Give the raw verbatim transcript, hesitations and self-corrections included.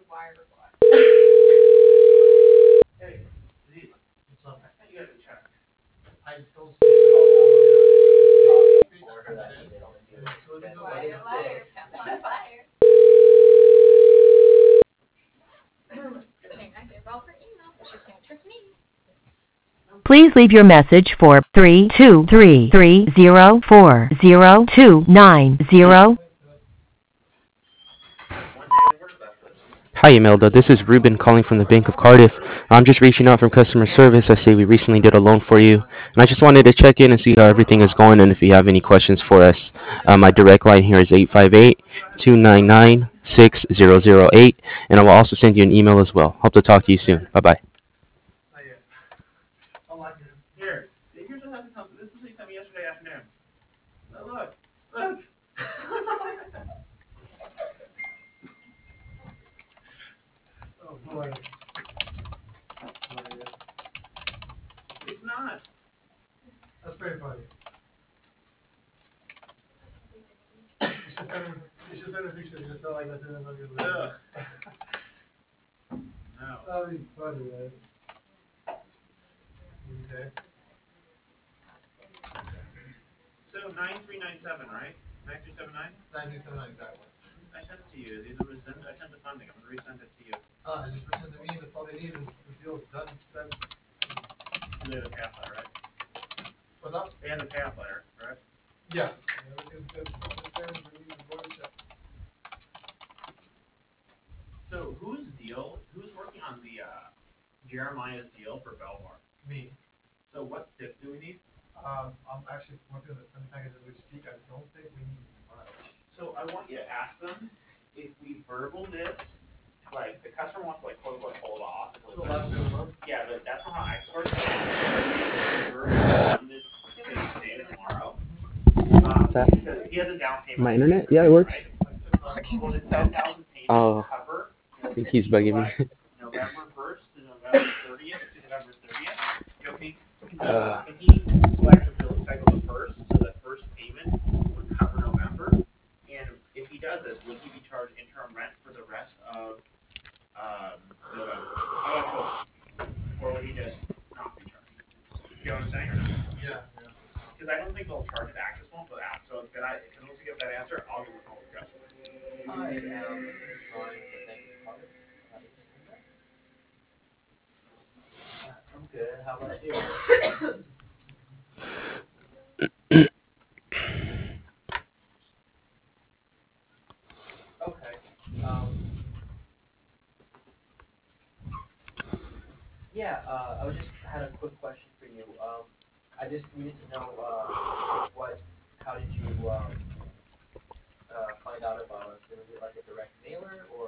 Hey, Z, what's up? I sent you guys a check. I don't speak at all. Order that email and do it. So let me go Liar, like liar, this. pants on fire. Good thing I give all her emails so she can't trick me. Please leave your message for three two three three zero four zero two nine zero. One day I've heard about this. Hi, Imelda. This is Ruben calling from the Bank of Cardiff. I'm just reaching out from customer service. I see we recently did a loan for you, and I just wanted to check in and see how everything is going and if you have any questions for us. Uh, my direct line here is eight five eight, two nine nine, six zero zero eight, and I will also send you an email as well. Hope to talk to you soon. Bye-bye. Not yet. Unlock it. Here. Here's what happened. This is what you sent me yesterday afternoon. Oh, look. Look. Oh, boy. It's not. That's very funny. You should send him, you should send a picture just so like that's in another video. No. That'd be funny, man. Okay. So nine three nine seven, right? Nine three seven nine? Nine three seven nine, exactly. I sent it to you. These are resend I sent the funding. I'm gonna resend it to you. Uh, just resend to me, that's all they need, and the deal's done, sent. They had a payoff letter, right? What's up? They had a payoff letter, correct? Yes. Everything's good. So whose deal, who's working on the, uh, Jeremiah's deal for Belmar? Me. So what tip do we need? Um, I'm actually working on the funding package as we speak. I don't think we need much. So I want you to ask them if we verbal this, like the customer wants to like quote unquote hold off. Until the last month? Yeah, but that's not how I sort it. Verbal on this today or tomorrow. Um, That because he has a down payment. my internet? Yeah, it works. Right? Well, the ten thousand payment Oh, cover. I think he's bugging me. Like November first to November thirtieth to November thirtieth. Joking. Uh, Can he select the billing cycle the first, so the first payment would cover November? And if he does this, would he be charged interim rent for the rest of um, November? Oh, October. Or would he just not be charged? You know what I'm saying? Or not? Yeah, yeah. Because I don't think they'll charge it access won't, but ask. So can I, can once you get that answer, I'll give a call to the customer. I am trying to think of it. I'm good. How about you? Okay. Um, yeah, uh, I was just had a quick question for you. Um, I just needed to know uh, what, how did you um, uh, find out about us? Was it like a direct mailer or